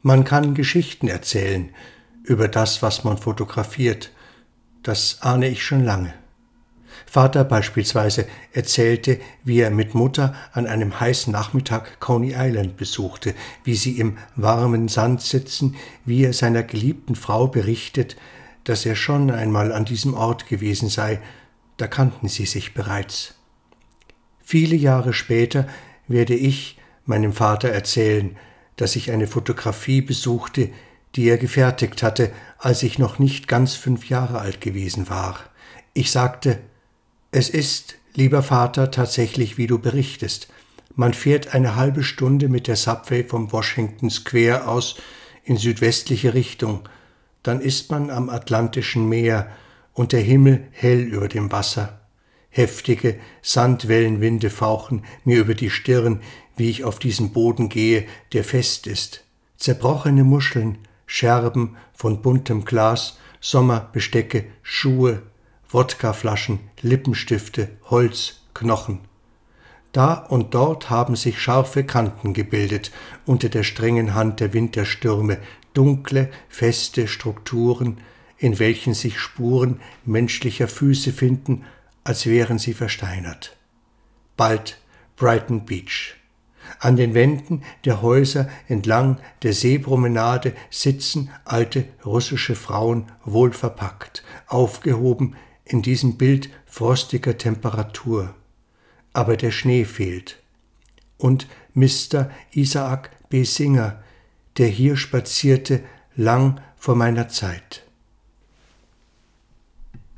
Man kann Geschichten erzählen über das, was man fotografiert. Das ahne ich schon lange. Vater beispielsweise erzählte, wie er mit Mutter an einem heißen Nachmittag Coney Island besuchte, wie sie im warmen Sand sitzen, wie er seiner geliebten Frau berichtet, dass er schon einmal an diesem Ort gewesen sei, da kannten sie sich bereits. Viele Jahre später werde ich meinem Vater erzählen, dass ich eine Fotografie besuchte, die er gefertigt hatte, als ich noch nicht ganz 5 Jahre alt gewesen war. Ich sagte: Es ist, lieber Vater, tatsächlich, wie du berichtest. Man fährt eine halbe Stunde mit der Subway vom Washington Square aus in südwestliche Richtung. Dann ist man am Atlantischen Meer und der Himmel hell über dem Wasser. Heftige Sandwellenwinde fauchen mir über die Stirn, wie ich auf diesen Boden gehe, der fest ist. Zerbrochene Muscheln, Scherben von buntem Glas, Sommerbestecke, Schuhe, Wodkaflaschen, Lippenstifte, Holz, Knochen. Da und dort haben sich scharfe Kanten gebildet unter der strengen Hand der Winterstürme, dunkle, feste Strukturen, in welchen sich Spuren menschlicher Füße finden, als wären sie versteinert. Bald Brighton Beach. An den Wänden der Häuser entlang der Seepromenade sitzen alte russische Frauen wohlverpackt, aufgehoben in diesem Bild frostiger Temperatur. Aber der Schnee fehlt. Und Mr. Isaac B. Singer, der hier spazierte, lang vor meiner Zeit.